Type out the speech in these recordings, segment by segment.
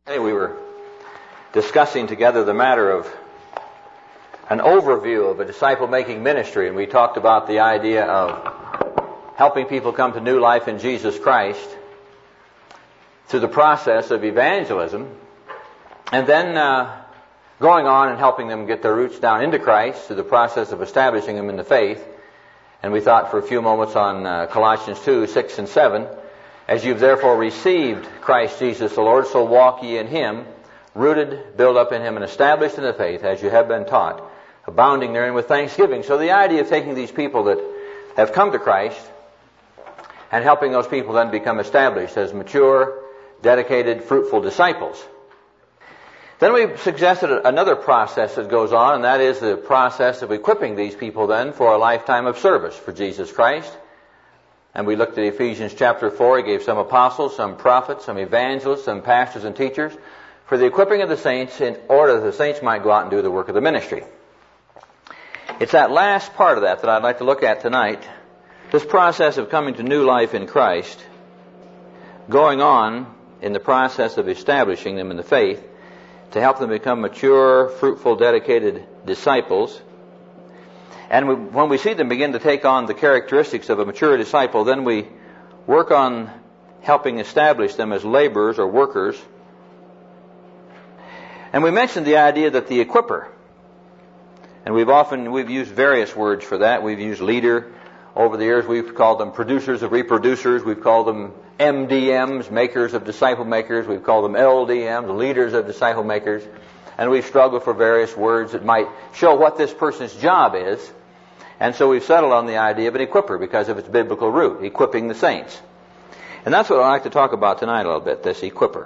Today we were discussing together the matter of an overview of a disciple-making ministry, and we talked about the idea of helping people come to new life in Jesus Christ through the process of evangelism, and then going on and helping them get their roots down into Christ through the process of establishing them in the faith. And we thought for a few moments on Colossians 2, 6 and 7. As you've therefore received Christ Jesus the Lord, so walk ye in Him, rooted, built up in Him, and established in the faith, as you have been taught, abounding therein with thanksgiving. So the idea of taking these people that have come to Christ and helping those people then become established as mature, dedicated, fruitful disciples. Then we suggested another process that goes on, and that is the process of equipping these people then for a lifetime of service for Jesus Christ. And we looked at Ephesians chapter 4. He gave some apostles, some prophets, some evangelists, some pastors and teachers for the equipping of the saints in order that the saints might go out and do the work of the ministry. It's that last part of that I'd like to look at tonight. This process of coming to new life in Christ, going on in the process of establishing them in the faith to help them become mature, fruitful, dedicated disciples. And when we see them begin to take on the characteristics of a mature disciple, then we work on helping establish them as laborers or workers. And we mentioned the idea that the equipper, and we've used various words for that. We've used leader. Over the years we've called them producers of reproducers. We've called them MDMs, makers of disciple makers. We've called them LDMs, leaders of disciple makers. And we've struggled for various words that might show what this person's job is. And so we've settled on the idea of an equipper because of its biblical root, equipping the saints. And that's what I'd like to talk about tonight a little bit, this equipper.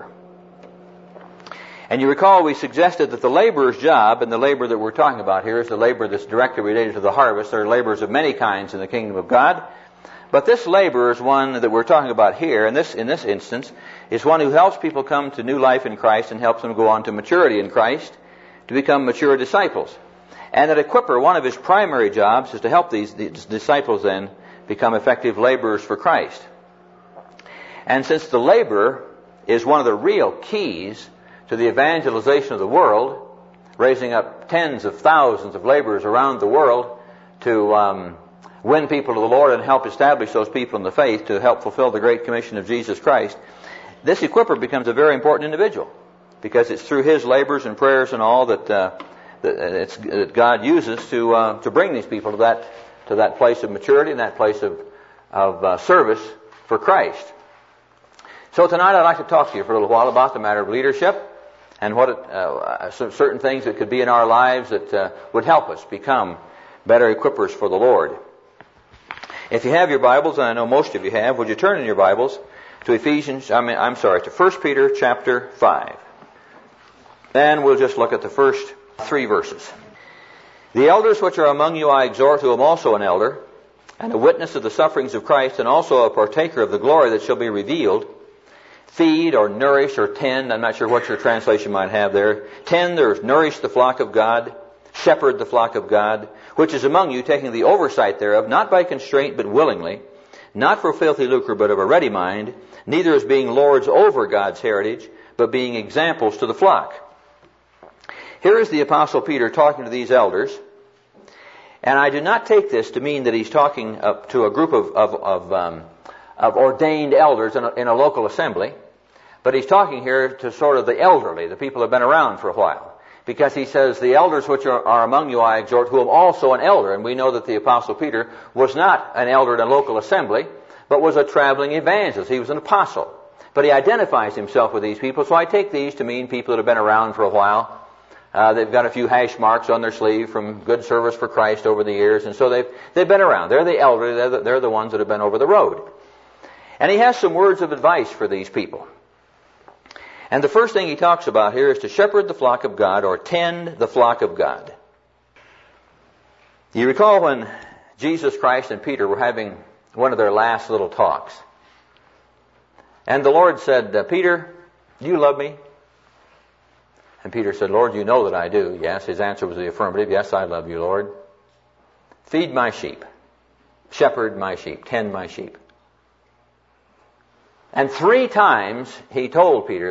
And you recall we suggested that the laborer's job, and the labor that we're talking about here is the labor that's directly related to the harvest. There are laborers of many kinds in the kingdom of God. But this labor is one that we're talking about here, and in this instance, is one who helps people come to new life in Christ and helps them go on to maturity in Christ, to become mature disciples. And that equipper, one of his primary jobs is to help these disciples then become effective laborers for Christ. And since the laborer is one of the real keys to the evangelization of the world, raising up tens of thousands of laborers around the world to win people to the Lord and help establish those people in the faith to help fulfill the Great Commission of Jesus Christ, this equipper becomes a very important individual because it's through his labors and prayers and all that God uses to bring these people to that place of maturity and that place of service for Christ. So tonight I'd like to talk to you for a little while about the matter of leadership and what certain things that could be in our lives that would help us become better equippers for the Lord. If you have your Bibles, and I know most of you have, would you turn in your Bibles to 1 Peter chapter 5. Then we'll just look at the first 3 verses. The elders which are among you I exhort, who am also an elder, and a witness of the sufferings of Christ, and also a partaker of the glory that shall be revealed. Feed or nourish or tend, I'm not sure what your translation might have there. Tend or nourish the flock of God, shepherd the flock of God, which is among you, taking the oversight thereof, not by constraint but willingly, not for filthy lucre but of a ready mind, neither as being lords over God's heritage, but being examples to the flock. Here is the Apostle Peter talking to these elders, and I do not take this to mean that he's talking to a group of ordained elders in a local assembly, but he's talking here to sort of the elderly, the people who have been around for a while. Because he says, the elders which are among you I exhort, who am also an elder. And we know that the Apostle Peter was not an elder in a local assembly, but was a traveling evangelist. He was an apostle. But he identifies himself with these people, so I take these to mean people that have been around for a while. They've got a few hash marks on their sleeve from good service for Christ over the years, and so they've been around. They're the elderly, they're the ones that have been over the road. And he has some words of advice for these people. And the first thing he talks about here is to shepherd the flock of God or tend the flock of God. You recall when Jesus Christ and Peter were having one of their last little talks. And the Lord said, Peter, do you love me? And Peter said, Lord, you know that I do. Yes, his answer was the affirmative. Yes, I love you, Lord. Feed my sheep. Shepherd my sheep. Tend my sheep. And 3 times he told Peter that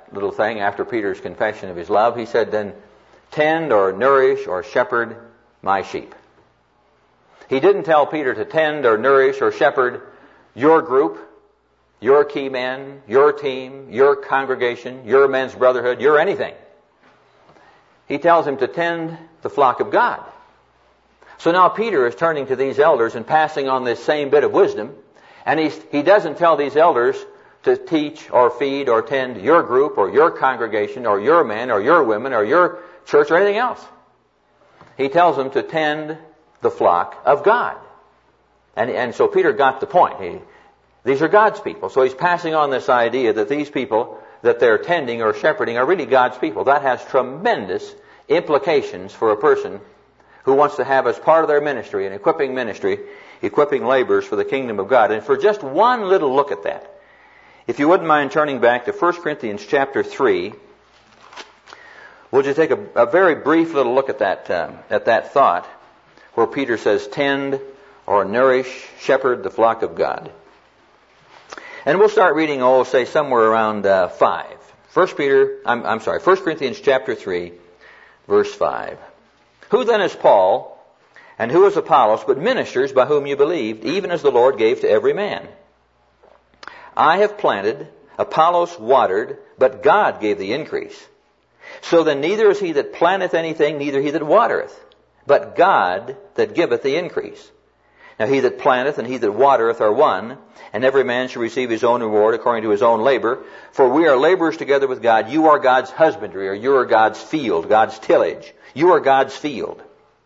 that little thing after Peter's confession of his love. He said, then tend or nourish or shepherd my sheep. He didn't tell Peter to tend or nourish or shepherd your group, your key men, your team, your congregation, your men's brotherhood, your anything. He tells him to tend the flock of God. So now Peter is turning to these elders and passing on this same bit of wisdom, and he doesn't tell these elders to teach or feed or tend your group or your congregation or your men or your women or your church or anything else. He tells them to tend the flock of God. And so Peter got the point. These are God's people. So he's passing on this idea that these people that they're tending or shepherding are really God's people. That has tremendous implications for a person who wants to have as part of their ministry, an equipping ministry, equipping laborers for the kingdom of God. And for just one little look at that, if you wouldn't mind turning back to 1 Corinthians chapter 3, we'll just take a very brief little look at that thought where Peter says, tend or nourish, shepherd the flock of God. And we'll start reading, say somewhere around 5. 1 Corinthians chapter 3, verse 5. Who then is Paul, and who is Apollos, but ministers by whom you believed, even as the Lord gave to every man? I have planted, Apollos watered, but God gave the increase. So then neither is he that planteth anything, neither he that watereth, but God that giveth the increase. Now he that planteth and he that watereth are one, and every man shall receive his own reward according to his own labor. For we are laborers together with God. You are God's husbandry, or you are God's field, God's tillage. You are God's field.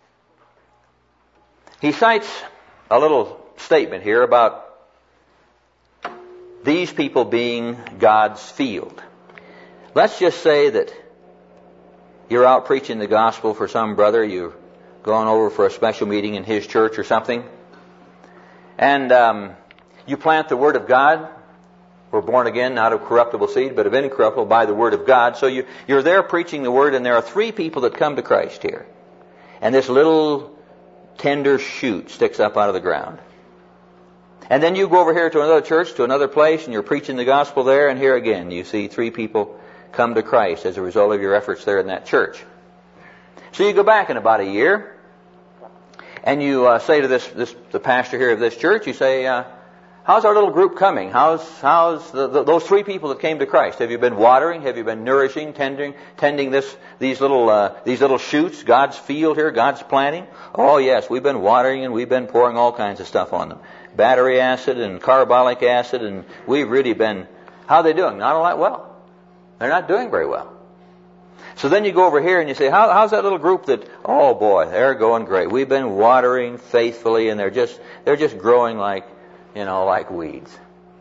He cites a little statement here about these people being God's field. Let's just say that you're out preaching the gospel for some brother. You've gone over for a special meeting in his church or something. And you plant the Word of God. We're born again, not of corruptible seed, but of incorruptible by the Word of God. So you're there preaching the Word, and there are 3 people that come to Christ here. And this little tender shoot sticks up out of the ground. And then you go over here to another church, to another place, and you're preaching the gospel there, and here again you see 3 people come to Christ as a result of your efforts there in that church. So you go back in about a year, and you say to the pastor here of this church, you say, how's our little group coming? How's those 3 people that came to Christ? Have you been watering? Have you been nourishing, tending these little shoots, God's field here, God's planting? Oh yes, we've been watering and we've been pouring all kinds of stuff on them. Battery acid and carbolic acid, and we've really been... How are they doing? Not all that well. They're not doing very well. So then you go over here and you say, how's that little group that... Oh boy, they're going great. We've been watering faithfully, and they're just growing like weeds.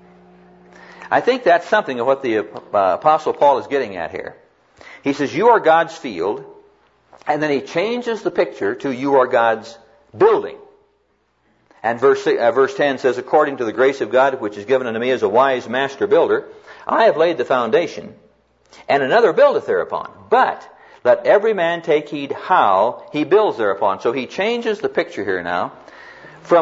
I think that's something of what the Apostle Paul is getting at here. He says, you are God's field, and then he changes the picture to you are God's building. And verse 10 says, according to the grace of God, which is given unto me as a wise master builder, I have laid the foundation, and another buildeth thereupon. But let every man take heed how he builds thereupon. So he changes the picture here now from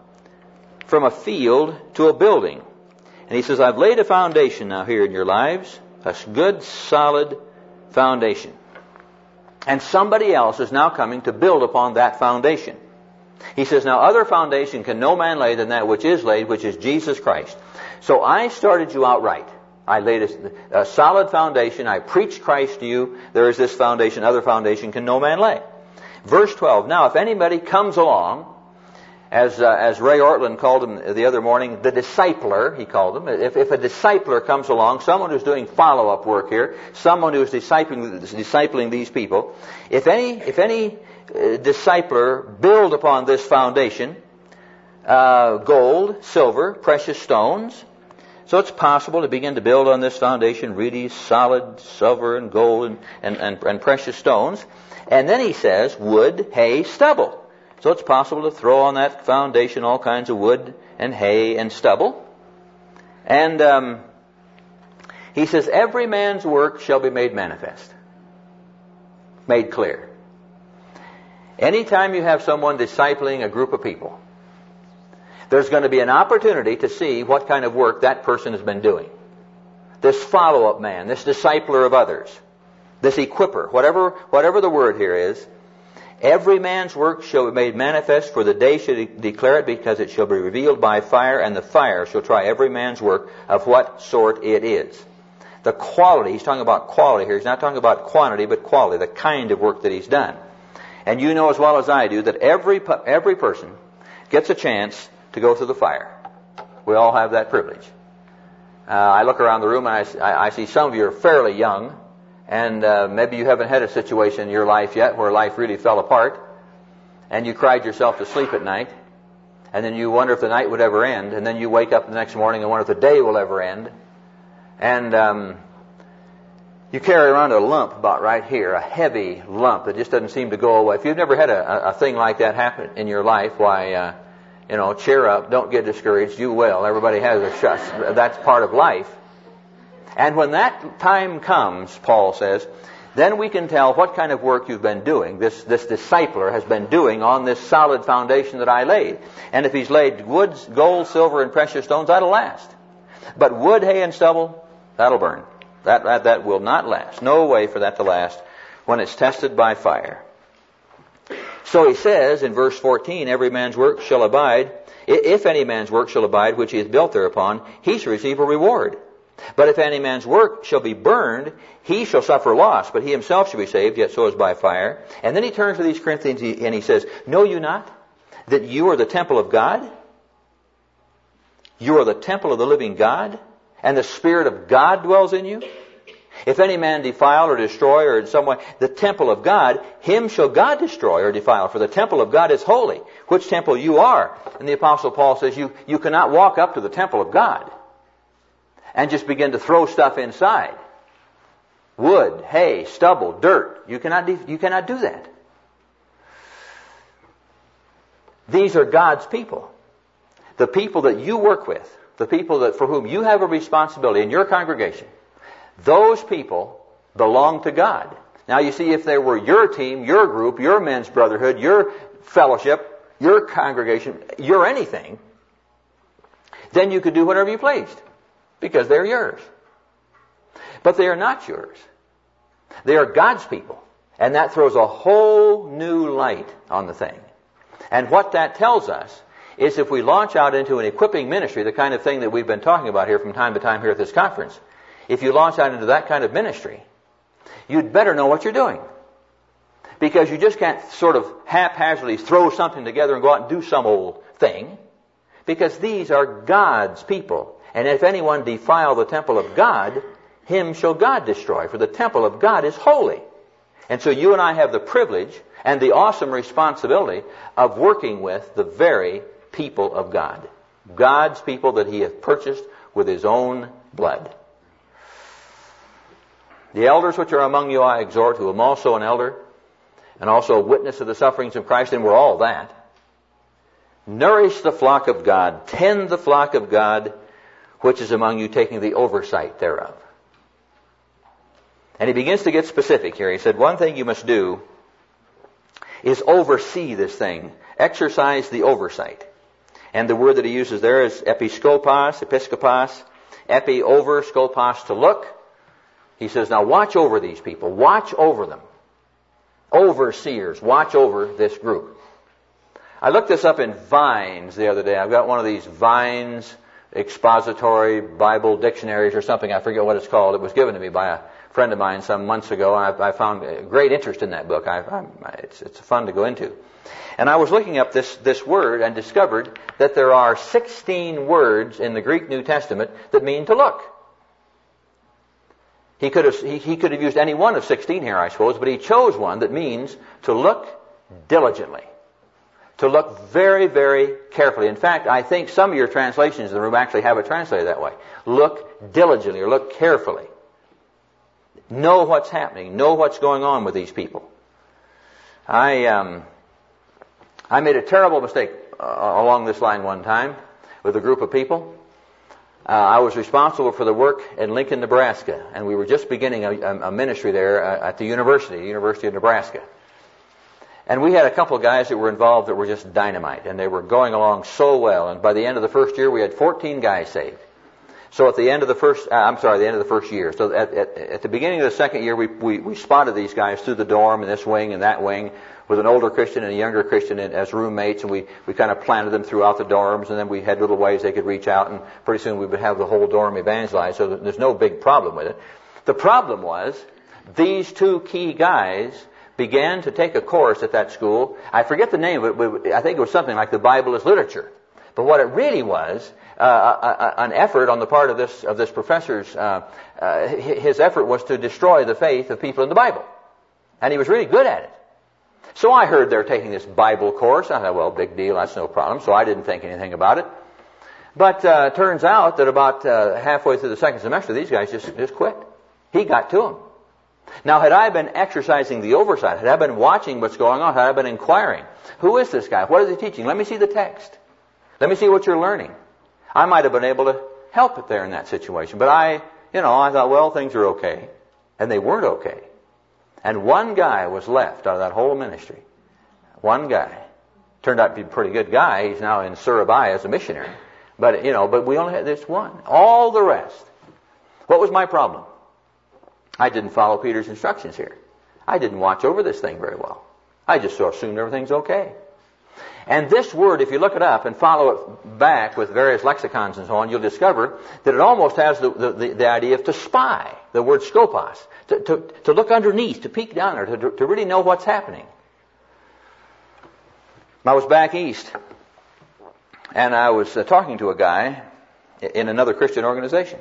a field to a building. And he says, I've laid a foundation now here in your lives, a good, solid foundation. And somebody else is now coming to build upon that foundation. He says, now other foundation can no man lay than that which is laid, which is Jesus Christ. So I started you out right. I laid a solid foundation. I preached Christ to you. There is this foundation. Other foundation can no man lay. Verse 12. Now if anybody comes along, as Ray Ortlund called him the other morning, the discipler, he called him. If a discipler comes along, someone who's doing follow-up work here, someone who's discipling these people, if any discipler build upon this foundation, gold, silver, precious stones. So it's possible to begin to build on this foundation really solid silver and gold and precious stones. And then he says wood, hay, stubble. So it's possible to throw on that foundation all kinds of wood and hay and stubble. And he says every man's work shall be made manifest, made clear. Anytime you have someone discipling a group of people, there's going to be an opportunity to see what kind of work that person has been doing. this follow-up man, this discipler of others, this equipper, whatever the word here is. Every man's work shall be made manifest, for the day shall declare it, because it shall be revealed by fire, and the fire shall try every man's work of what sort it is. The quality, he's talking about quality here. He's not talking about quantity, but quality, the kind of work that he's done. And you know as well as I do that every person gets a chance to go through the fire. We all have that privilege. I look around the room and I see some of you are fairly young, and maybe you haven't had a situation in your life yet where life really fell apart, and you cried yourself to sleep at night, and then you wonder if the night would ever end, and then you wake up the next morning and wonder if the day will ever end, and you carry around a lump about right here, a heavy lump that just doesn't seem to go away. If you've never had a thing like that happen in your life, why, cheer up, don't get discouraged, you will. Everybody has a shot. That's part of life. And when that time comes, Paul says, then we can tell what kind of work you've been doing. This discipler has been doing on this solid foundation that I laid. And if he's laid wood, gold, silver, and precious stones, that'll last. But wood, hay, and stubble, that'll burn. That will not last. No way for that to last when it's tested by fire. So he says in verse 14, every man's work shall abide. If any man's work shall abide, which he has built thereupon, he shall receive a reward. But if any man's work shall be burned, he shall suffer loss, but he himself shall be saved, yet so as by fire. And then he turns to these Corinthians and he says, know you not that you are the temple of God? You are the temple of the living God, and the Spirit of God dwells in you? If any man defile or destroy or in some way the temple of God, him shall God destroy or defile, for the temple of God is holy, which temple you are. And the Apostle Paul says you cannot walk up to the temple of God and just begin to throw stuff inside. Wood, hay, stubble, dirt. You cannot do that. These are God's people. The people that you work with, the people for whom you have a responsibility in your congregation, those people belong to God. Now you see, if they were your team, your group, your men's brotherhood, your fellowship, your congregation, your anything, then you could do whatever you pleased, because they're yours. But they are not yours. They are God's people. And that throws a whole new light on the thing. And what that tells us is if we launch out into an equipping ministry, the kind of thing that we've been talking about here from time to time here at this conference, if you launch out into that kind of ministry, you'd better know what you're doing. Because you just can't sort of haphazardly throw something together and go out and do some old thing. Because these are God's people. And if anyone defile the temple of God, him shall God destroy, for the temple of God is holy. And so you and I have the privilege and the awesome responsibility of working with the very people of God. God's people that he hath purchased with his own blood. The elders which are among you I exhort, who am also an elder, and also a witness of the sufferings of Christ, and we're all that. Nourish the flock of God, tend the flock of God, which is among you, taking the oversight thereof. And he begins to get specific here. He said, one thing you must do is oversee this thing. Exercise the oversight. And the word that he uses there is episkopos. Epi, over, skopos, to look. He says, now watch over these people. Watch over them. Overseers, watch over this group. I looked this up in Vines the other day. I've got one of these Vines expository Bible dictionaries or something. I forget what it's called. It was given to me by a friend of mine some months ago, and I found great interest in that book. It's fun to go into. And I was looking up this word and discovered that there are 16 words in the Greek New Testament that mean to look. He could have used any one of 16 here, I suppose, but he chose one that means to look diligently. To look very, very carefully. In fact, I think some of your translations in the room actually have it translated that way. Look diligently or look carefully. Know what's happening. Know what's going on with these people. I made a terrible mistake along this line one time with a group of people. I was responsible for the work in Lincoln, Nebraska, and we were just beginning a ministry there at the University of Nebraska. And we had a couple of guys that were involved that were just dynamite, and they were going along so well. And by the end of the first year, we had 14 guys saved. So at the end of the first year. So at the beginning of the second year, we spotted these guys through the dorm in this wing and that wing with an older Christian and a younger Christian as roommates, and we kind of planted them throughout the dorms, and then we had little ways they could reach out, and pretty soon we would have the whole dorm evangelized, so there's no big problem with it. The problem was these two key guys began to take a course at that school. I forget the name of it, but I think it was something like the Bible as literature. But what it really was, an effort on the part of this professor's, his effort was to destroy the faith of people in the Bible. And he was really good at it. So I heard they're taking this Bible course. I thought, well, big deal, that's no problem. So I didn't think anything about it. But turns out that about halfway through the second semester, these guys just quit. He got to them. Now, had I been exercising the oversight, had I been watching what's going on, had I been inquiring, who is this guy? What is he teaching? Let me see the text. Let me see what you're learning. I might have been able to help it there in that situation. But I thought, well, things are okay. And they weren't okay. And one guy was left out of that whole ministry. One guy. Turned out to be a pretty good guy. He's now in Surabaya as a missionary. But we only had this one. All the rest. What was my problem? I didn't follow Peter's instructions here. I didn't watch over this thing very well. I just so assumed everything's okay. And this word, if you look it up and follow it back with various lexicons and so on, you'll discover that it almost has the idea of to spy, the word skopos, to look underneath, to peek down there, to really know what's happening. I was back east, and I was talking to a guy in another Christian organization.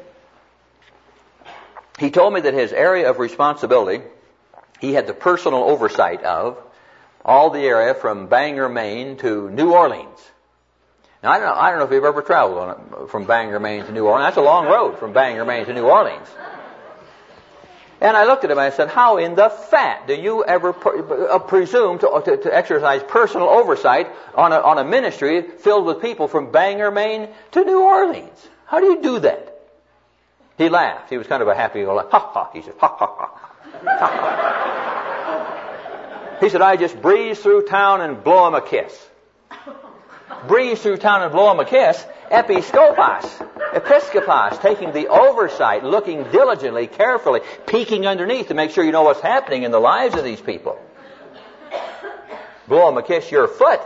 He told me that his area of responsibility, he had the personal oversight of all the area from Bangor, Maine to New Orleans. Now, I don't know if you've ever traveled from Bangor, Maine to New Orleans. That's a long road from Bangor, Maine to New Orleans. And I looked at him and I said, how in the fat do you ever presume to exercise personal oversight on a ministry filled with people from Bangor, Maine to New Orleans? How do you do that? He laughed. He was kind of a happy, ha ha. He said, ha ha ha. Ha ha. He said, I just breeze through town and blow him a kiss. Breeze through town and blow him a kiss. Episkopos. Episkopos. Taking the oversight, looking diligently, carefully, peeking underneath to make sure you know what's happening in the lives of these people. Blow him a kiss, your foot.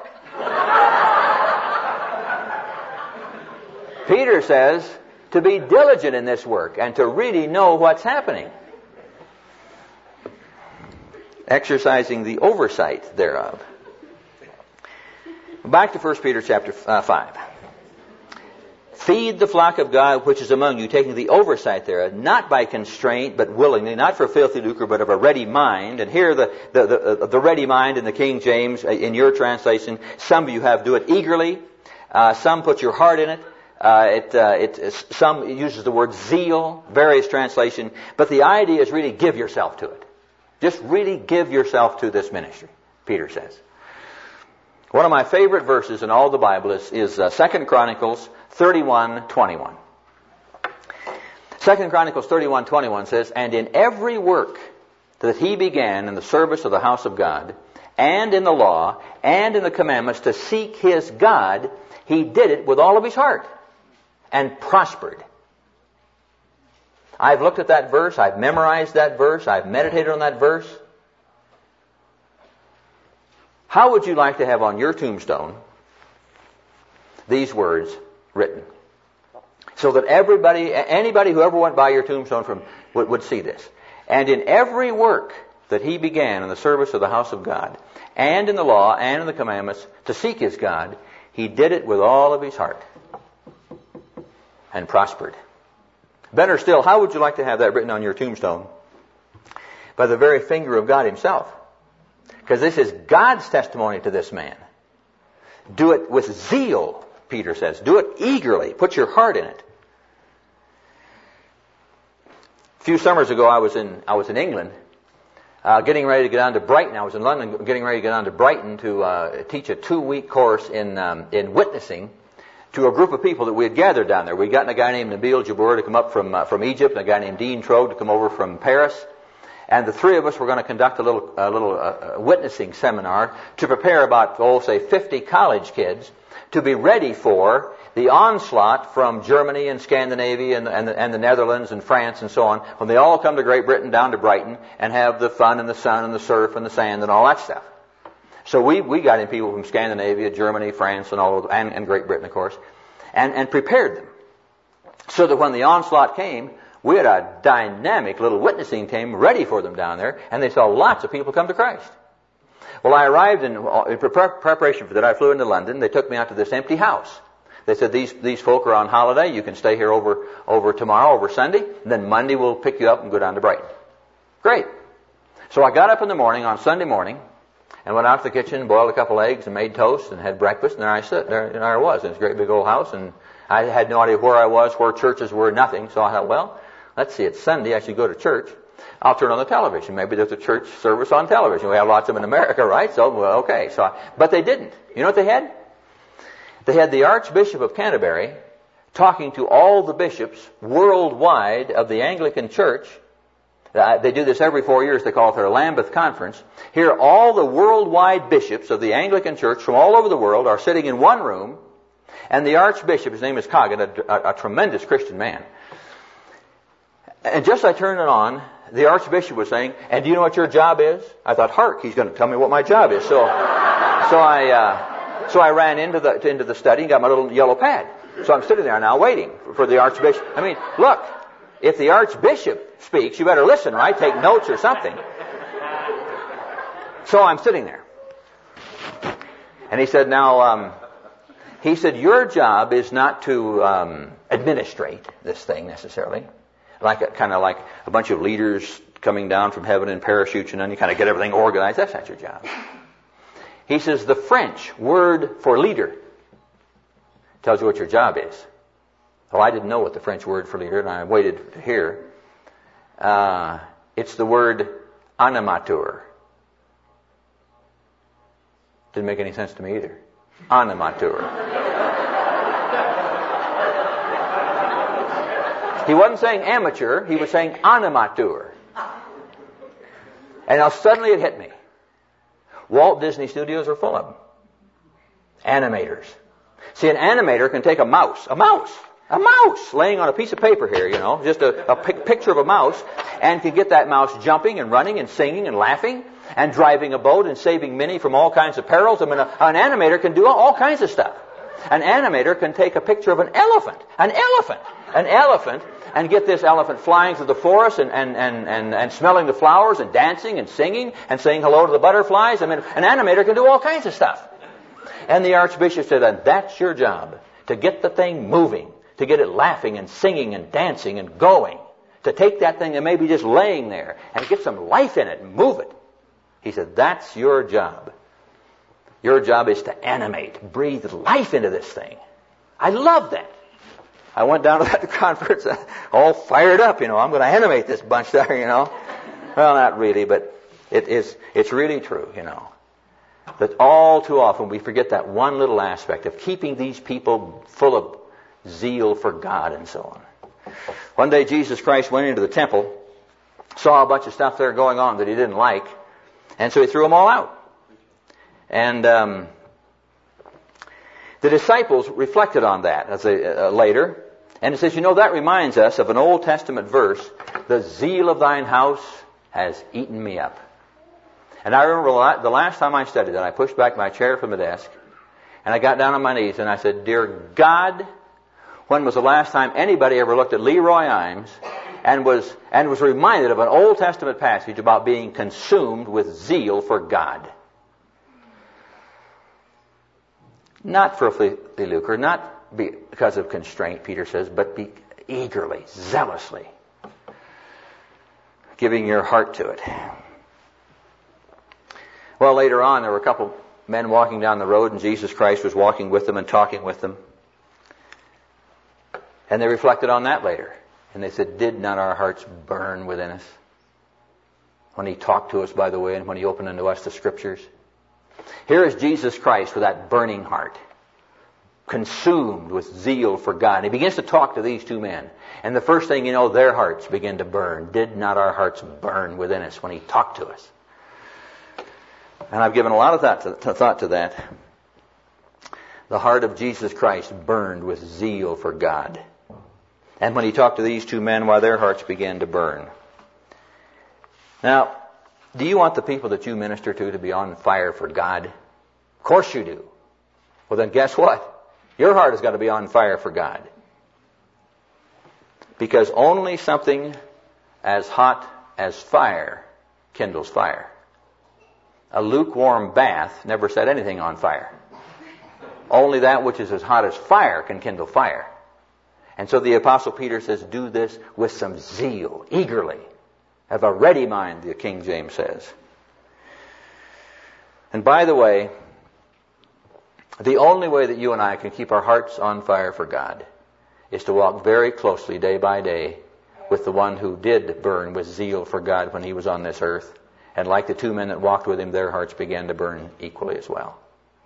Peter says to be diligent in this work and to really know what's happening. Exercising the oversight thereof. Back to 1 Peter chapter 5. Feed the flock of God which is among you, taking the oversight thereof, not by constraint, but willingly, not for filthy lucre, but of a ready mind. And here the ready mind in the King James, in your translation, some of you have do it eagerly, some put your heart in it. Some uses the word zeal, various translation, but the idea is really give yourself to it. Just really give yourself to this ministry, Peter says. One of my favorite verses in all the Bible is 2 Chronicles 31:21. 2 Chronicles 31:21 says, and in every work that he began in the service of the house of God, and in the law, and in the commandments to seek his God, he did it with all of his heart, and prospered. I've looked at that verse, I've memorized that verse, I've meditated on that verse. How would you like to have on your tombstone these words written? So that anybody who ever went by your tombstone would see this. And in every work that he began in the service of the house of God, and in the law, and in the commandments, to seek his God, he did it with all of his heart, and prospered. Better still, how would you like to have that written on your tombstone? By the very finger of God himself. Because this is God's testimony to this man. Do it with zeal, Peter says. Do it eagerly. Put your heart in it. A few summers ago, I was in England, getting ready to get on to Brighton. I was in London, getting ready to get on to Brighton to teach a 2-week course in witnessing to a group of people that we had gathered down there. We'd gotten a guy named Nabil Jabbour to come up from Egypt, and a guy named Dean Trode to come over from Paris. And the three of us were going to conduct a little witnessing seminar to prepare about, say 50 college kids to be ready for the onslaught from Germany and Scandinavia and the Netherlands and France and so on, when they all come to Great Britain down to Brighton and have the fun and the sun and the surf and the sand and all that stuff. So we got in people from Scandinavia, Germany, France, and Great Britain, of course, and prepared them. So that when the onslaught came, we had a dynamic little witnessing team ready for them down there, and they saw lots of people come to Christ. Well, I arrived in preparation for that. I flew into London. They took me out to this empty house. They said, these folk are on holiday. You can stay here over tomorrow, over Sunday, and then Monday we'll pick you up and go down to Brighton. Great. So I got up in the morning, on Sunday morning, and went out to the kitchen, boiled a couple eggs, and made toast, and had breakfast, and there I was in this great big old house, and I had no idea where I was, where churches were, nothing. So I thought, well, let's see, it's Sunday, I should go to church. I'll turn on the television. Maybe there's a church service on television. We have lots of them in America, right? So, well, okay. But they didn't. You know what they had? They had the Archbishop of Canterbury talking to all the bishops worldwide of the Anglican Church. They do this every 4 years. They call it their Lambeth Conference. Here, all the worldwide bishops of the Anglican Church from all over the world are sitting in one room, and the Archbishop, his name is Coggin, a tremendous Christian man. And just as I turned it on, the Archbishop was saying, and do you know what your job is? I thought, hark, he's going to tell me what my job is. So I ran into the study and got my little yellow pad. So I'm sitting there now waiting for the Archbishop. I mean, look, if the Archbishop speaks, you better listen, right? Take notes or something. So I'm sitting there. And he said, your job is not to administrate this thing necessarily. Kind of like a bunch of leaders coming down from heaven in parachutes, and then you kind of get everything organized. That's not your job. He says the French word for leader tells you what your job is. Oh, I didn't know what the French word for leader, and I waited to hear. It's the word animateur. Didn't make any sense to me either. Animateur. He wasn't saying amateur, he was saying animateur. And now suddenly it hit me. Walt Disney Studios are full of them. Animators. See, an animator can take a mouse laying on a piece of paper here, just a picture of a mouse, and can get that mouse jumping and running and singing and laughing and driving a boat and saving Minnie from all kinds of perils. I mean, an animator can do all kinds of stuff. An animator can take a picture of an elephant, and get this elephant flying through the forest and smelling the flowers and dancing and singing and saying hello to the butterflies. I mean, an animator can do all kinds of stuff. And the Archbishop said, and that's your job, to get the thing moving, to get it laughing and singing and dancing and going, to take that thing that may be just laying there and get some life in it and move it. He said, that's your job. Your job is to animate, breathe life into this thing. I love that. I went down to that conference all fired up, I'm going to animate this bunch there, Well, not really, but it's really true, That all too often we forget that one little aspect of keeping these people full of zeal for God and so on. One day Jesus Christ went into the temple, saw a bunch of stuff there going on that he didn't like, and so he threw them all out. And the disciples reflected on that as later. And it says, that reminds us of an Old Testament verse, the zeal of thine house has eaten me up. And I remember the last time I studied that, I pushed back my chair from the desk, and I got down on my knees, and I said, Dear God, when was the last time anybody ever looked at Leroy Imes and was reminded of an Old Testament passage about being consumed with zeal for God? Not for filthy lucre, not because of constraint, Peter says, but be eagerly, zealously, giving your heart to it. Well, later on, there were a couple men walking down the road, and Jesus Christ was walking with them and talking with them. And they reflected on that later. And they said, did not our hearts burn within us when he talked to us, by the way, and when he opened unto us the Scriptures? Here is Jesus Christ with that burning heart. consumed with zeal for God. And he begins to talk to these two men. And the first thing you know, their hearts begin to burn. Did not our hearts burn within us when he talked to us? And I've given a lot of thought to that. The heart of Jesus Christ burned with zeal for God. And when he talked to these two men, why, their hearts began to burn. Now, do you want the people that you minister to be on fire for God? Of course you do. Well, then guess what? Your heart has got to be on fire for God. Because only something as hot as fire kindles fire. A lukewarm bath never set anything on fire. Only that which is as hot as fire can kindle fire. And so the Apostle Peter says, do this with some zeal, eagerly. Have a ready mind, the King James says. And by the way, the only way that you and I can keep our hearts on fire for God is to walk very closely day by day with the one who did burn with zeal for God when he was on this earth. And like the two men that walked with him, their hearts began to burn equally as well.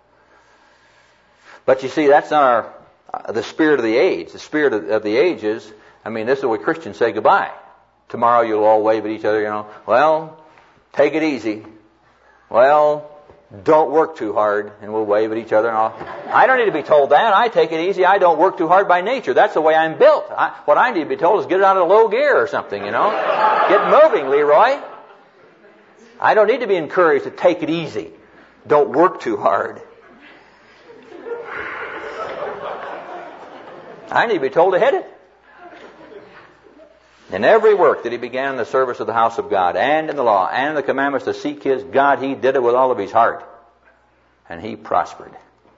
But you see, that's not the spirit of the age. The spirit of the age is, this is the way Christians say goodbye. Tomorrow you'll all wave at each other, well, take it easy. Well, don't work too hard, and we'll wave at each other and all. I don't need to be told that. I take it easy. I don't work too hard by nature. That's the way I'm built. What I need to be told is get it out of low gear or something, Get moving, Leroy. I don't need to be encouraged to take it easy. Don't work too hard. I need to be told to hit it. In every work that he began in the service of the house of God, and in the law, and in the commandments to seek his God, he did it with all of his heart. And he prospered.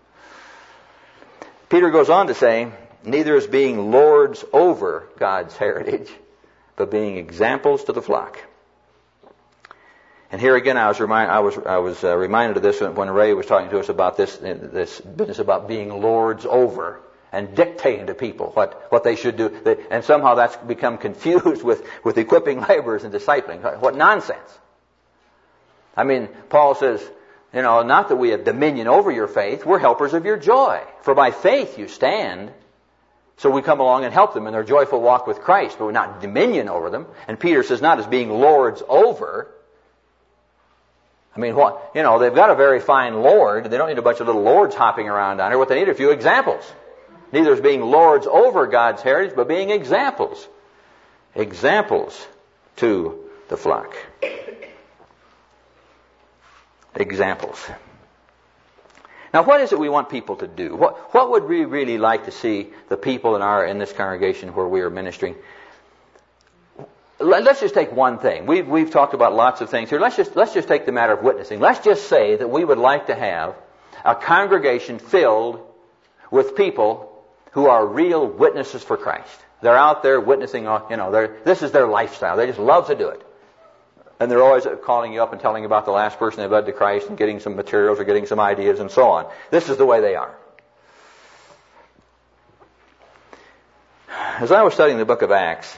Peter goes on to say, neither as being lords over God's heritage, but being examples to the flock. And here again, I was reminded of this when Ray was talking to us about this business about being lords over and dictating to people what they should do. And somehow that's become confused with equipping laborers and discipling. What nonsense. Paul says, not that we have dominion over your faith, we're helpers of your joy. For by faith you stand. So we come along and help them in their joyful walk with Christ, but we're not dominion over them. And Peter says, not as being lords over. They've got a very fine lord. They don't need a bunch of little lords hopping around down here. What they need are a few examples. Neither as being lords over God's heritage, but being examples. Examples to the flock. Examples. Now, what is it we want people to do? What would we really like to see the people in this congregation where we are ministering? Let's just take one thing. We've talked about lots of things here. Let's just take the matter of witnessing. Let's just say that we would like to have a congregation filled with people who are real witnesses for Christ. They're out there witnessing, this is their lifestyle. They just love to do it. And they're always calling you up and telling you about the last person they led to Christ and getting some materials or getting some ideas and so on. This is the way they are. As I was studying the book of Acts,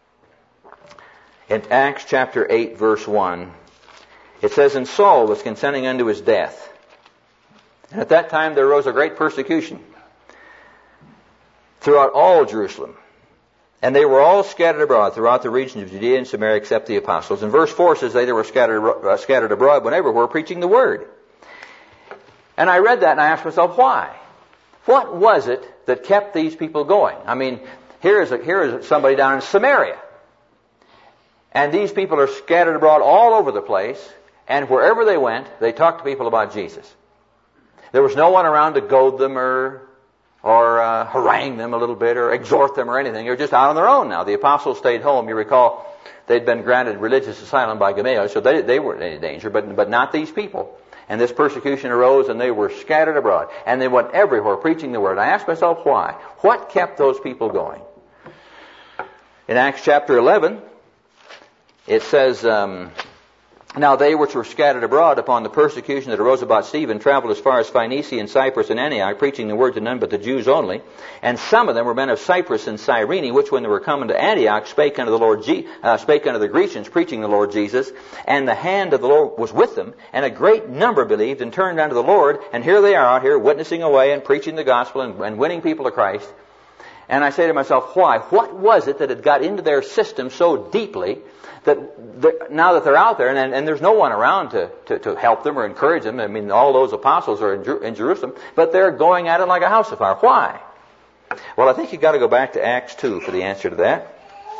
in Acts chapter 8, verse 1, it says, and Saul was consenting unto his death. And at that time there arose a great persecution throughout all Jerusalem. And they were all scattered abroad throughout the region of Judea and Samaria except the apostles. And verse 4 says they were scattered abroad but everywhere preaching the word. And I read that and I asked myself, why? What was it that kept these people going? Here is somebody down in Samaria. And these people are scattered abroad all over the place. And wherever they went, they talked to people about Jesus. There was no one around to goad them or harangue them a little bit or exhort them or anything. They were just out on their own now. The apostles stayed home. You recall, they'd been granted religious asylum by Gamaliel, so they weren't in any danger, but not these people. And this persecution arose, and they were scattered abroad. And they went everywhere preaching the word. I asked myself, why? What kept those people going? In Acts chapter 11, it says, Now they which were scattered abroad upon the persecution that arose about Stephen traveled as far as Phoenicia and Cyprus and Antioch, preaching the word to none but the Jews only. And some of them were men of Cyprus and Cyrene, which when they were come into Antioch spake unto the Grecians, preaching the Lord Jesus. And the hand of the Lord was with them, and a great number believed and turned unto the Lord. And here they are out here witnessing away and preaching the gospel and winning people to Christ. And I say to myself, why? What was it that had got into their system so deeply that now that they're out there and there's no one around to help them or encourage them? I mean, all those apostles are in Jerusalem, but they're going at it like a house of fire. Why? Well, I think you've got to go back to Acts 2 for the answer to that.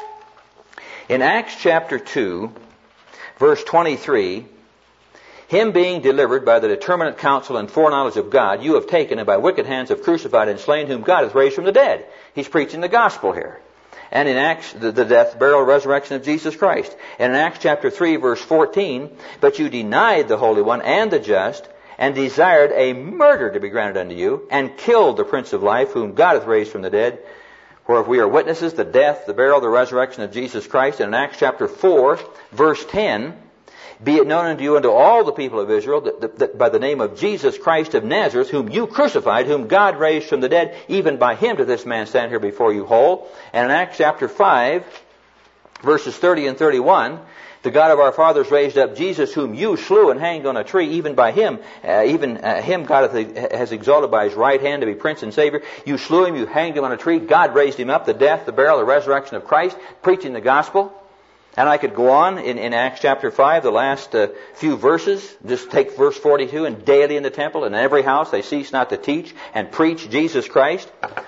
In Acts chapter 2, verse 23, him being delivered by the determinate counsel and foreknowledge of God, you have taken and by wicked hands have crucified and slain, whom God hath raised from the dead. He's preaching the gospel here. And in Acts, the death, burial, resurrection of Jesus Christ. And in Acts chapter 3, verse 14, but you denied the Holy One and the just, and desired a murder to be granted unto you, and killed the Prince of Life, whom God hath raised from the dead. Whereof we are witnesses, the death, the burial, the resurrection of Jesus Christ. And in Acts chapter 4, verse 10, be it known unto you and to all the people of Israel that by the name of Jesus Christ of Nazareth, whom you crucified, whom God raised from the dead, even by him doth this man stand here before you whole. And in Acts chapter 5, verses 30 and 31, the God of our fathers raised up Jesus, whom you slew and hanged on a tree, even by him, him God has exalted by his right hand to be Prince and Savior. You slew him, you hanged him on a tree, God raised him up, the death, the burial, the resurrection of Christ, preaching the gospel. And I could go on in Acts chapter 5, the last few verses. Just take verse 42, and daily in the temple and in every house they cease not to teach and preach Jesus Christ.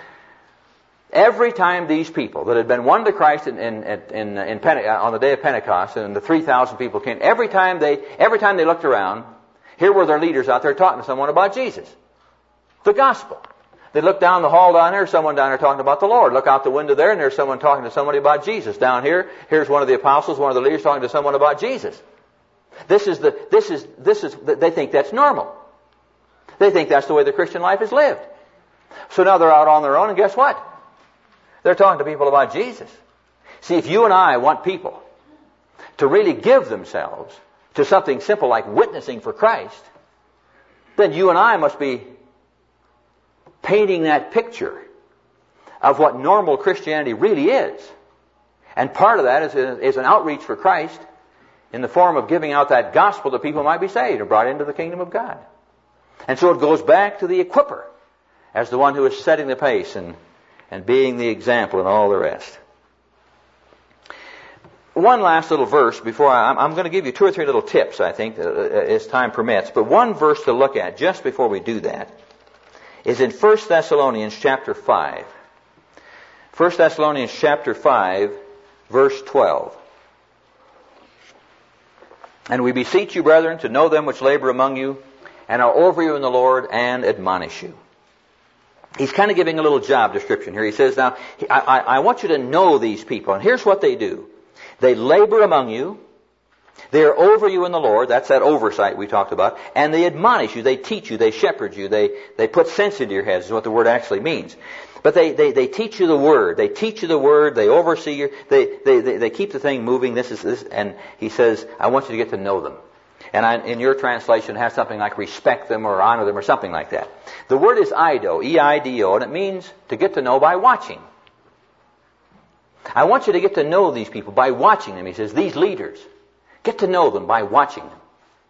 Every time these people that had been won to Christ on the day of Pentecost, and the 3,000 people came, every time they looked around, here were their leaders out there talking to someone about Jesus, the gospel. They look down the hall down there, someone down there talking about the Lord. Look out the window there, and there's someone talking to somebody about Jesus. Down here, here's one of the apostles, one of the leaders talking to someone about Jesus. They think that's normal. They think that's the way the Christian life is lived. So now they're out on their own, and guess what? They're talking to people about Jesus. See, if you and I want people to really give themselves to something simple like witnessing for Christ, then you and I must be painting that picture of what normal Christianity really is. And part of that is an outreach for Christ in the form of giving out that gospel that people might be saved and brought into the kingdom of God. And so it goes back to the equipper as the one who is setting the pace and being the example and all the rest. One last little verse before I'm going to give you 2 or 3 little tips, I think, as time permits. But one verse to look at just before we do that is in 1 Thessalonians chapter 5. 1 Thessalonians chapter 5, verse 12. And we beseech you, brethren, to know them which labor among you, and are over you in the Lord, and admonish you. He's kind of giving a little job description here. He says, now, I want you to know these people, and here's what they do. They labor among you. They are over you in the Lord. That's that oversight we talked about. And they admonish you. They teach you. They shepherd you. They put sense into your heads is what the word actually means. But they teach you the Word. They teach you the Word. They oversee you. They keep the thing moving. This. And he says, I want you to get to know them. And in your translation, it has something like respect them or honor them or something like that. The word is eido, E-I-D-O, and it means to get to know by watching. I want you to get to know these people by watching them. He says, these leaders. Get to know them by watching them.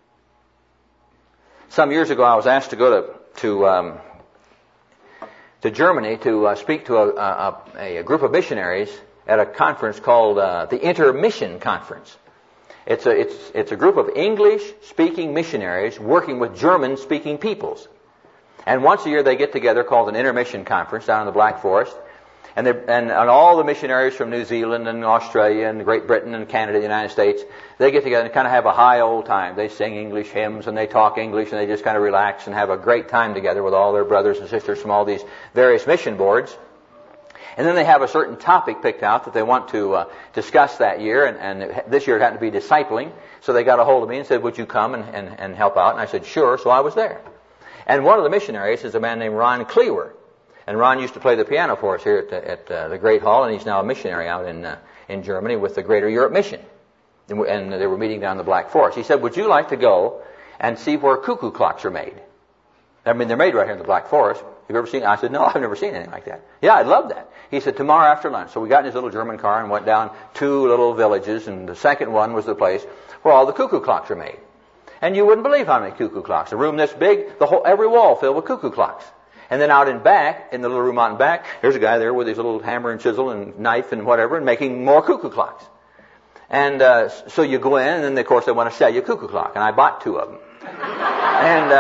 Some years ago, I was asked to go to Germany to speak to a group of missionaries at a conference called the Intermission Conference. It's a group of English-speaking missionaries working with German-speaking peoples. And once a year they get together called an Intermission Conference down in the Black Forest. And all the missionaries from New Zealand and Australia and Great Britain and Canada and the United States, they get together and kind of have a high old time. They sing English hymns and they talk English and they just kind of relax and have a great time together with all their brothers and sisters from all these various mission boards. And then they have a certain topic picked out that they want to discuss that year. And this year it happened to be discipling. So they got a hold of me and said, would you come and help out? And I said, sure. So I was there. And one of the missionaries is a man named Ron Cleaver. And Ron used to play the piano for us here at the Great Hall, and he's now a missionary out in Germany with the Greater Europe Mission. And they were meeting down in the Black Forest. He said, would you like to go and see where cuckoo clocks are made? I mean, they're made right here in the Black Forest. Have you ever seen it? I said, no, I've never seen anything like that. Yeah, I'd love that. He said, tomorrow after lunch. So we got in his little German car and went down 2 little villages, and the second one was the place where all the cuckoo clocks are made. And you wouldn't believe how many cuckoo clocks. A room this big, every wall filled with cuckoo clocks. And then out in back, in the little room out in back, there's a guy there with his little hammer and chisel and knife and whatever, and making more cuckoo clocks. And so you go in, and then of course they want to sell you a cuckoo clock, and I bought 2 of them. And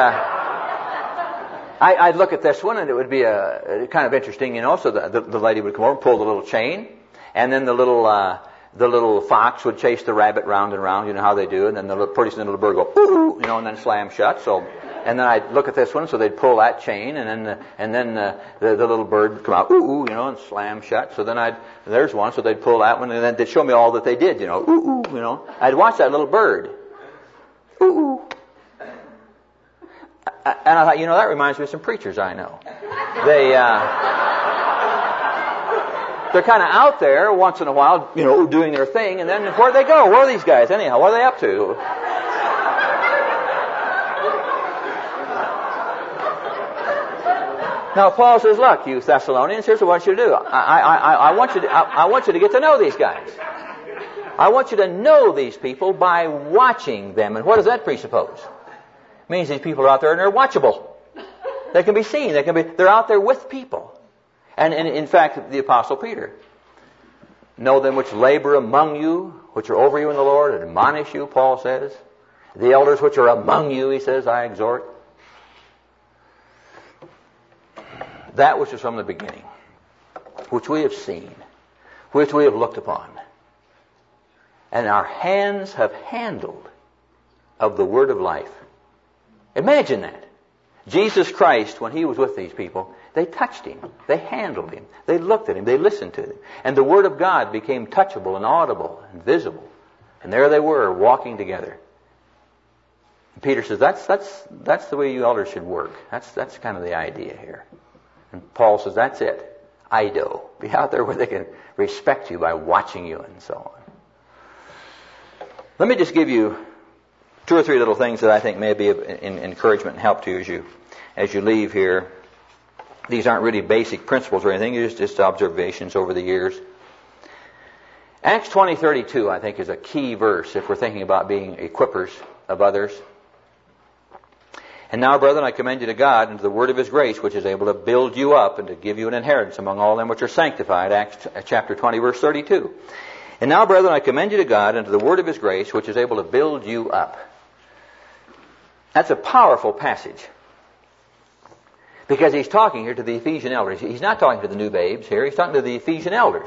I'd look at this one, and it would be kind of interesting, So the lady would come over, pull the little chain, and then the little fox would chase the rabbit round and round. You know how they do, and then pretty soon the little bird would go ooh, and then slam shut. And then I'd look at this one, so they'd pull that chain, and then the little bird would come out ooh, and slam shut. So then there's one, so they'd pull that one, and then they'd show me all that they did, ooh. I'd watch that little bird, ooh. And I thought, that reminds me of some preachers I know. They're kind of out there once in a while, doing their thing, and then where'd they go? Where are these guys anyhow? What are they up to? Now Paul says, look, you Thessalonians, here's what I want you to do. I want you to get to know these guys. I want you to know these people by watching them. And what does that presuppose? It means these people are out there and they're watchable. They can be seen. They're out there with people. And in fact, the Apostle Peter, know them which labor among you, which are over you in the Lord, and admonish you, Paul says. The elders which are among you, he says, I exhort. That which is from the beginning, which we have seen, which we have looked upon, and our hands have handled of the word of life. Imagine that. Jesus Christ, when he was with these people, they touched him, they handled him, they looked at him, they listened to him, and the word of God became touchable and audible and visible. And there they were, walking together. And Peter says, that's the way you elders should work. That's kind of the idea here. And Paul says, that's it. Ido. Be out there where they can respect you by watching you and so on. Let me just give you 2 or 3 little things that I think may be of encouragement and help to you as you leave here. These aren't really basic principles or anything. It's just observations over the years. Acts 20:32, I think, is a key verse if we're thinking about being equippers of others. And now, brethren, I commend you to God and to the word of his grace, which is able to build you up and to give you an inheritance among all them which are sanctified. Acts chapter 20, verse 32. And now, brethren, I commend you to God and to the word of his grace, which is able to build you up. That's a powerful passage. Because he's talking here to the Ephesian elders. He's not talking to the new babes here. He's talking to the Ephesian elders.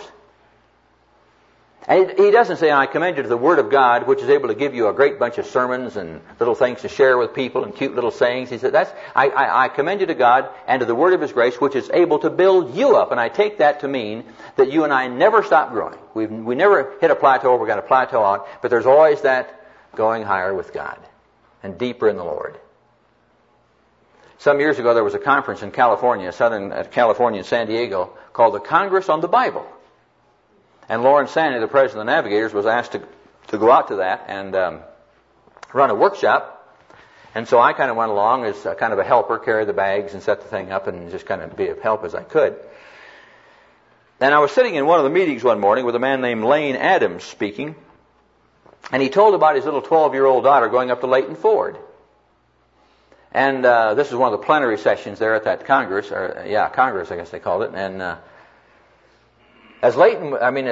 And he doesn't say, I commend you to the Word of God, which is able to give you a great bunch of sermons and little things to share with people and cute little sayings. He said, I commend you to God and to the Word of his grace, which is able to build you up. And I take that to mean that you and I never stop growing. We never hit a plateau, we're going to plateau out, but there's always that going higher with God and deeper in the Lord. Some years ago, there was a conference in California, Southern California in San Diego, called the Congress on the Bible. And Lawrence Sandy, the president of the Navigators, was asked to go out to that and run a workshop. And so I kind of went along as kind of a helper, carry the bags and set the thing up and just kind of be of help as I could. And I was sitting in one of the meetings one morning with a man named Lane Adams speaking. And he told about his little 12-year-old daughter going up to Leighton Ford. And this is one of the plenary sessions there at that Congress, Congress I guess they called it. And as Lane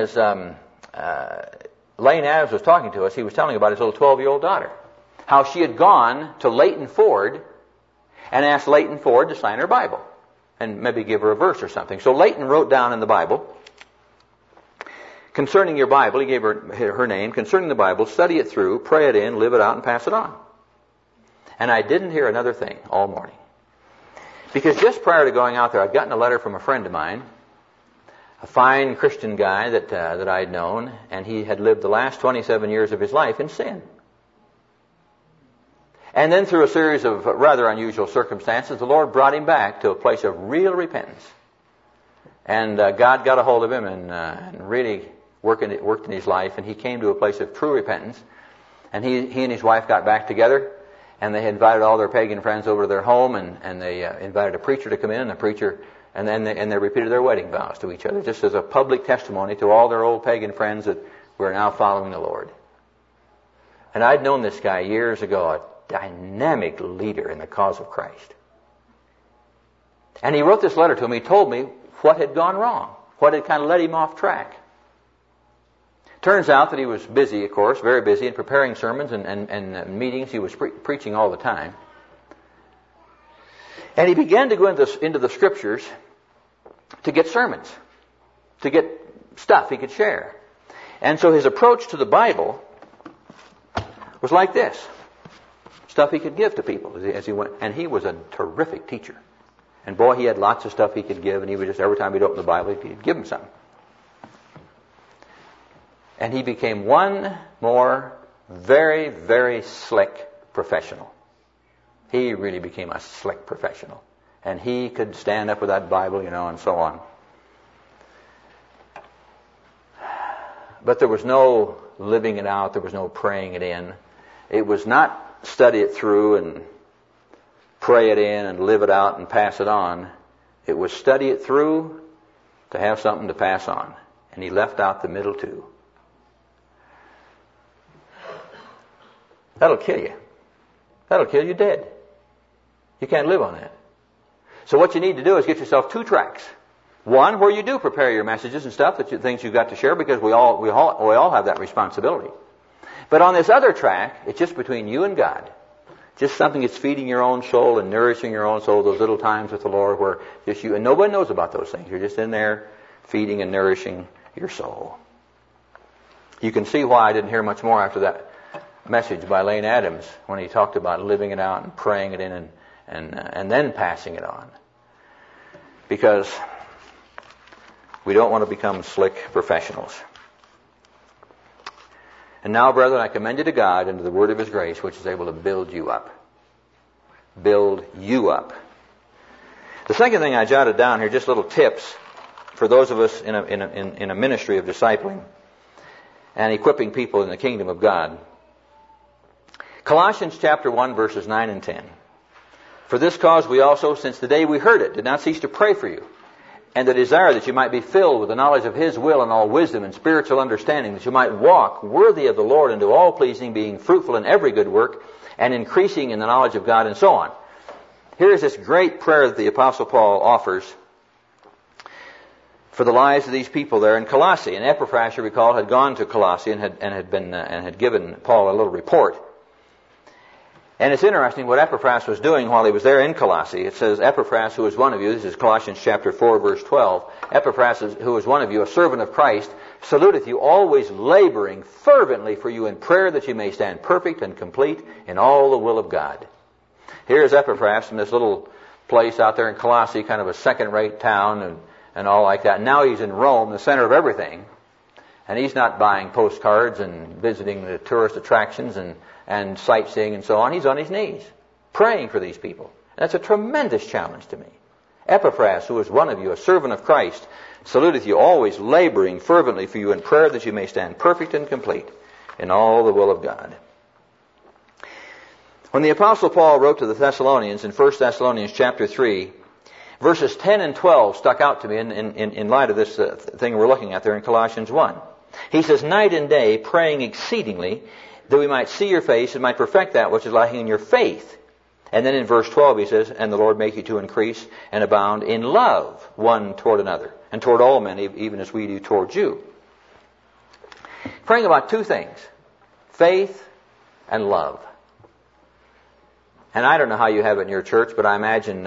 Adams was talking to us, he was telling about his little 12-year-old daughter. How she had gone to Leighton Ford and asked Leighton Ford to sign her Bible and maybe give her a verse or something. So Leighton wrote down in the Bible, concerning your Bible, he gave her name, concerning the Bible, study it through, pray it in, live it out, and pass it on. And I didn't hear another thing all morning. Because just prior to going out there, I'd gotten a letter from a friend of mine, a fine Christian guy that I'd known, and he had lived the last 27 years of his life in sin. And then through a series of rather unusual circumstances, the Lord brought him back to a place of real repentance. And God got a hold of him and really worked in his life, and he came to a place of true repentance. And he and his wife got back together, and they invited all their pagan friends over to their home, and they invited a preacher to come in, and the preacher, and they repeated their wedding vows to each other, just as a public testimony to all their old pagan friends that were now following the Lord. And I'd known this guy years ago, a dynamic leader in the cause of Christ. And he wrote this letter to me. He told me what had gone wrong, what had kind of led him off track. Turns out that he was busy, of course, very busy in preparing sermons and meetings. He was preaching all the time. And he began to go into the Scriptures to get sermons, to get stuff he could share. And so his approach to the Bible was like this. Stuff he could give to people as he went. And he was a terrific teacher. And boy, he had lots of stuff he could give, and he would just, every time he'd open the Bible, he'd give him something. And he became one more very, very slick professional. He really became a slick professional. And he could stand up with that Bible, and so on. But there was no living it out. There was no praying it in. It was not study it through and pray it in and live it out and pass it on. It was study it through to have something to pass on. And he left out the middle two. That'll kill you. That'll kill you dead. You can't live on that. So what you need to do is get yourself 2 tracks. One where you do prepare your messages and stuff, things you've got to share, because we all have that responsibility. But on this other track, it's just between you and God. Just something that's feeding your own soul and nourishing your own soul, those little times with the Lord where just you, and nobody knows about those things. You're just in there feeding and nourishing your soul. You can see why I didn't hear much more after that message by Lane Adams when he talked about living it out and praying it in and then passing it on. Because we don't want to become slick professionals. And now, brethren, I commend you to God and to the word of His grace, which is able to build you up. Build you up. The second thing I jotted down here, just little tips for those of us in a ministry of discipling and equipping people in the kingdom of God. Colossians chapter 1, verses 9 and 10. For this cause we also, since the day we heard it, did not cease to pray for you, and to desire that you might be filled with the knowledge of His will and all wisdom and spiritual understanding, that you might walk worthy of the Lord and do all pleasing, being fruitful in every good work, and increasing in the knowledge of God, and so on. Here's this great prayer that the Apostle Paul offers for the lives of these people there in Colossae. And Epaphras, you recall, had gone to Colossae and had given Paul a little report. And it's interesting what Epaphras was doing while he was there in Colossae. It says, Epaphras, who is one of you, this is Colossians chapter 4, verse 12. Epaphras, who is one of you, a servant of Christ, saluteth you, always laboring fervently for you in prayer, that you may stand perfect and complete in all the will of God. Here's Epaphras in this little place out there in Colossae, kind of a second-rate town and all like that. Now he's in Rome, the center of everything. And he's not buying postcards and visiting the tourist attractions and sightseeing and so on. He's on his knees, praying for these people. That's a tremendous challenge to me. Epaphras, who is one of you, a servant of Christ, saluteth you, always laboring fervently for you in prayer, that you may stand perfect and complete in all the will of God. When the Apostle Paul wrote to the Thessalonians in 1 Thessalonians chapter 3, verses 10 and 12 stuck out to me in light of this thing we're looking at there in Colossians 1. He says, night and day, praying exceedingly, that we might see your face and might perfect that which is lacking in your faith. And then in verse 12 he says, and the Lord make you to increase and abound in love one toward another, and toward all men, even as we do toward you. Praying about 2 things, faith and love. And I don't know how you have it in your church, but I imagine,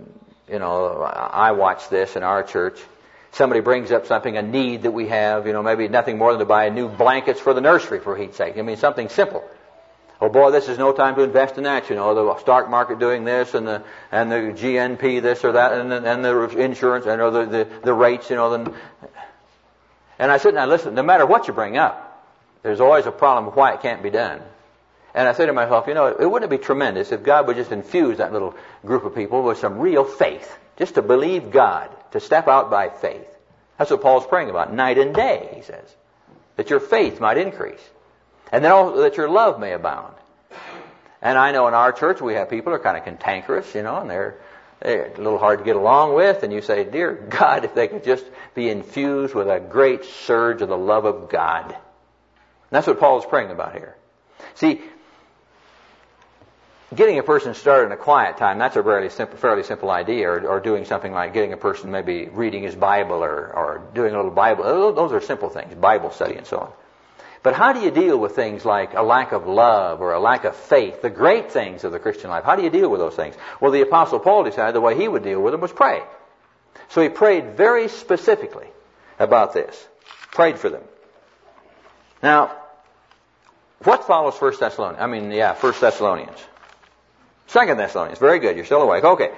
I watch this in our church. Somebody brings up something, a need that we have, maybe nothing more than to buy new blankets for the nursery, for heat's sake. Something simple. Oh boy, this is no time to invest in that, the stock market doing this, and the GNP this or that, and the insurance, and the rates, And I sit and I listen, no matter what you bring up, there's always a problem with why it can't be done. And I say to myself, it wouldn't be tremendous if God would just infuse that little group of people with some real faith, just to believe God, to step out by faith. That's what Paul's praying about, night and day, he says. that your faith might increase, and then also that your love may abound. And I know in our church we have people who are kind of cantankerous, and they're a little hard to get along with, and you say, dear God, if they could just be infused with a great surge of the love of God. And that's what Paul is praying about here. See, getting a person started in a quiet time, that's a fairly simple idea, or doing something like getting a person maybe reading his Bible or doing a little Bible. Those are simple things, Bible study and so on. But how do you deal with things like a lack of love or a lack of faith, the great things of the Christian life? How do you deal with those things? Well, the Apostle Paul decided the way he would deal with them was pray. So he prayed very specifically about this. Prayed for them. Now, what follows 1 Thessalonians? 2 Thessalonians. Very good. You're still awake. Okay.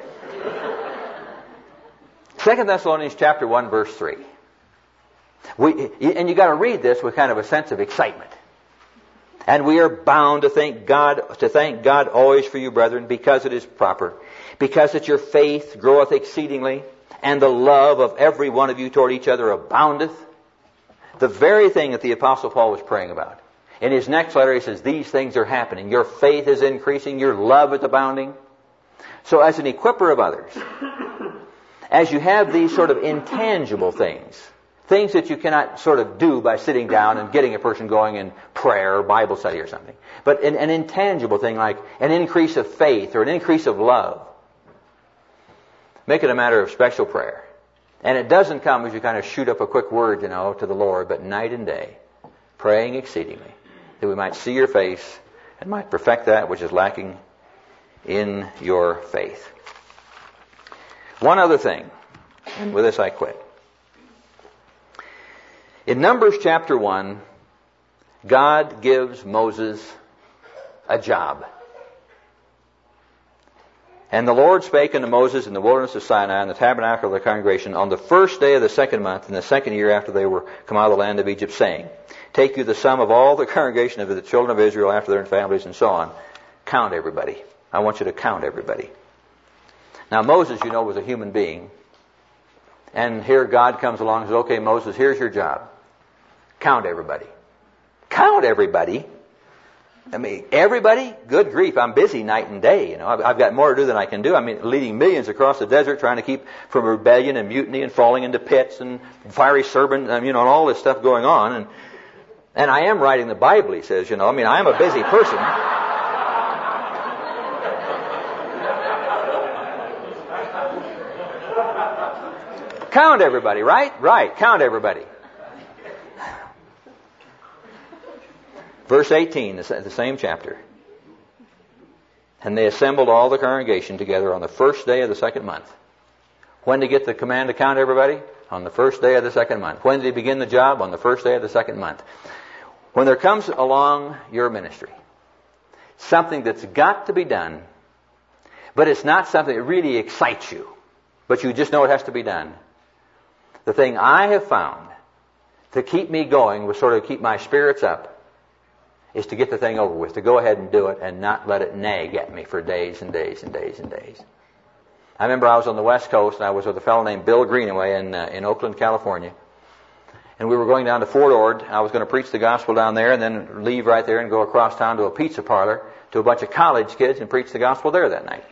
2 Thessalonians chapter 1, verse 3. And you got to read this with kind of a sense of excitement. And we are bound to thank God always for you, brethren, because it is proper, because that your faith groweth exceedingly, and the love of every one of you toward each other aboundeth. The very thing that the Apostle Paul was praying about. In his next letter he says, these things are happening. Your faith is increasing, your love is abounding. So as an equipper of others, as you have these sort of intangible things that you cannot sort of do by sitting down and getting a person going in prayer or Bible study or something. But an intangible thing like an increase of faith or an increase of love. Make it a matter of special prayer. And it doesn't come as you kind of shoot up a quick word, to the Lord, but night and day, praying exceedingly, that we might see your face and might perfect that which is lacking in your faith. One other thing, and with this I quit. In Numbers chapter 1, God gives Moses a job. And the Lord spake unto Moses in the wilderness of Sinai in the tabernacle of the congregation on the first day of the second month in the second year after they were come out of the land of Egypt, saying, take you the sum of all the congregation of the children of Israel after their families and so on. Count everybody. I want you to count everybody. Now Moses, was a human being. And here God comes along and says, okay, Moses, here's your job. Count everybody. Count everybody? Everybody? Good grief, I'm busy night and day. I've got more to do than I can do. Leading millions across the desert, trying to keep from rebellion and mutiny and falling into pits and fiery serpent, and all this stuff going on. And I am writing the Bible, he says, I am a busy person. Count everybody, right? Right, count everybody. Verse 18, the same chapter. And they assembled all the congregation together on the first day of the second month. When did he get the command to count everybody? On the first day of the second month. When did he begin the job? On the first day of the second month. When there comes along your ministry, something that's got to be done, but it's not something that really excites you, but you just know it has to be done. The thing I have found to keep me going, will sort of keep my spirits up, is to get the thing over with, to go ahead and do it and not let it nag at me for days and days and days and days. I remember I was on the West Coast and I was with a fellow named Bill Greenaway in Oakland, California. And we were going down to Fort Ord. I was going to preach the gospel down there and then leave right there and go across town to a pizza parlor to a bunch of college kids and preach the gospel there that night.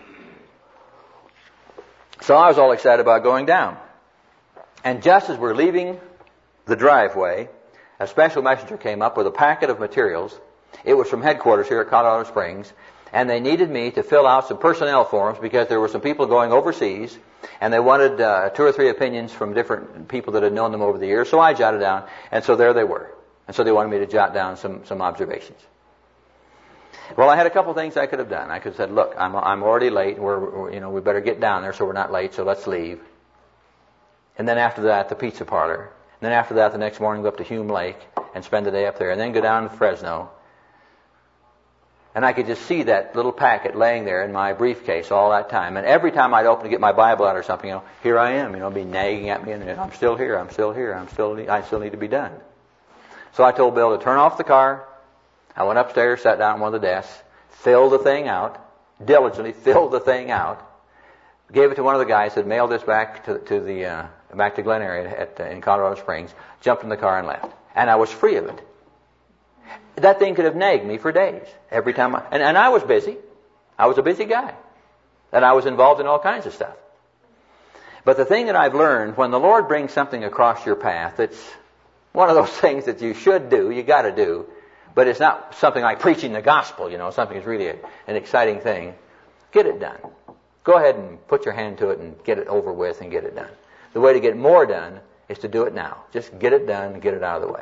So I was all excited about going down. And just as we're leaving the driveway, a special messenger came up with a packet of materials. It was from headquarters here at Colorado Springs, and they needed me to fill out some personnel forms because there were some people going overseas, and they wanted 2 or 3 opinions from different people that had known them over the years. So I jotted down, and so there they were. And so they wanted me to jot down some observations. Well, I had a couple things I could have done. I could have said, look, I'm already late. We better get down there so we're not late, so let's leave. And then after that, the pizza parlor. And then after that, the next morning, go up to Hume Lake and spend the day up there. And then go down to Fresno. And I could just see that little packet laying there in my briefcase all that time. And every time I'd open to get my Bible out or something, here I am, be nagging at me. And I'm still here, I still need to be done. So I told Bill to turn off the car. I went upstairs, sat down at one of the desks, filled the thing out, diligently filled the thing out, gave it to one of the guys, said, mail this back to back to Glen area in Colorado Springs, jumped in the car and left. and I was free of it. That thing could have nagged me for days. Every time and I was busy. I was a busy guy. And I was involved in all kinds of stuff. But the thing that I've learned, when the Lord brings something across your path, it's one of those things that you should do, you got to do, but it's not something like preaching the gospel, something that's really an exciting thing. Get it done. Go ahead and put your hand to it and get it over with and get it done. The way to get more done is to do it now. Just get it done and get it out of the way.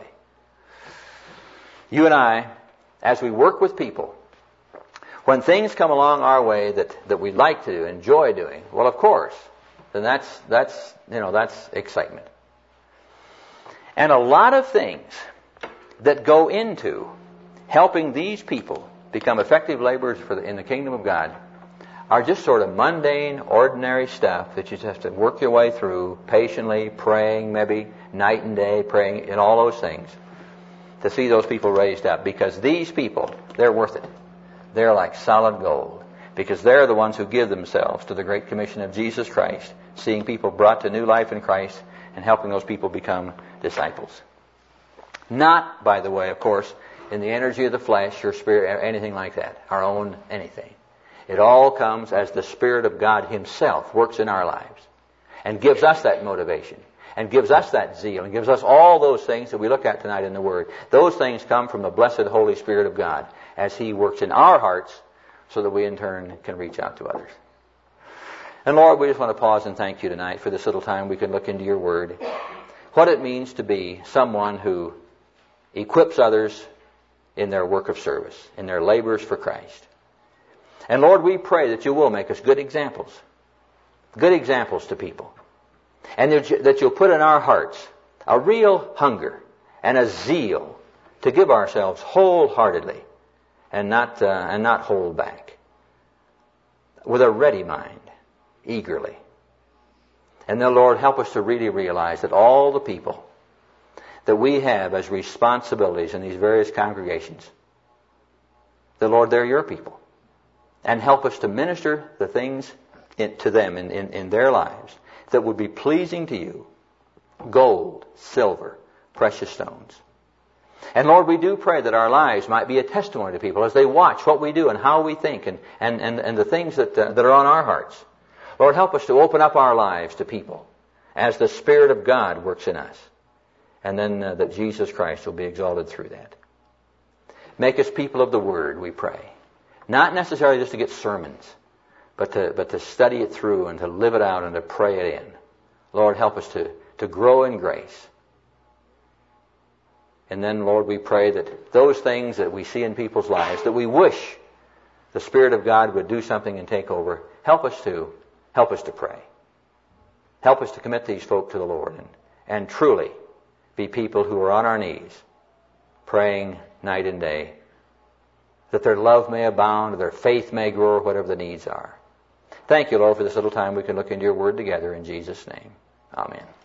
You and I, as we work with people, when things come along our way that we like to do, enjoy doing, well, of course, then that's excitement. And a lot of things that go into helping these people become effective laborers in the kingdom of God are just sort of mundane, ordinary stuff that you just have to work your way through patiently, praying maybe night and day, praying in all those things to see those people raised up. Because these people, they're worth it. They're like solid gold. Because they're the ones who give themselves to the Great Commission of Jesus Christ, seeing people brought to new life in Christ and helping those people become disciples. Not, by the way, of course, in the energy of the flesh or spirit or anything like that, our own anything. It all comes as the Spirit of God Himself works in our lives and gives us that motivation and gives us that zeal and gives us all those things that we look at tonight in the Word. Those things come from the blessed Holy Spirit of God as He works in our hearts so that we in turn can reach out to others. And Lord, we just want to pause and thank You tonight for this little time we can look into Your Word. What it means to be someone who equips others in their work of service, in their labors for Christ. And Lord, we pray that You will make us good examples to people. And that You'll put in our hearts a real hunger and a zeal to give ourselves wholeheartedly and not hold back. With a ready mind, eagerly. And then, Lord, help us to really realize that all the people that we have as responsibilities in these various congregations, that, Lord, they're Your people. And help us to minister the things to them in their lives that would be pleasing to You. Gold, silver, precious stones. And Lord, we do pray that our lives might be a testimony to people as they watch what we do and how we think and the things that are on our hearts. Lord, help us to open up our lives to people as the Spirit of God works in us. And then that Jesus Christ will be exalted through that. Make us people of the Word, we pray. Not necessarily just to get sermons, but to study it through and to live it out and to pray it in. Lord, help us to grow in grace. And then, Lord, we pray that those things that we see in people's lives, that we wish the Spirit of God would do something and take over, help us to pray. Help us to commit these folk to the Lord and truly be people who are on our knees, praying night and day, that their love may abound, their faith may grow, whatever the needs are. Thank You, Lord, for this little time we can look into Your Word together in Jesus' name. Amen.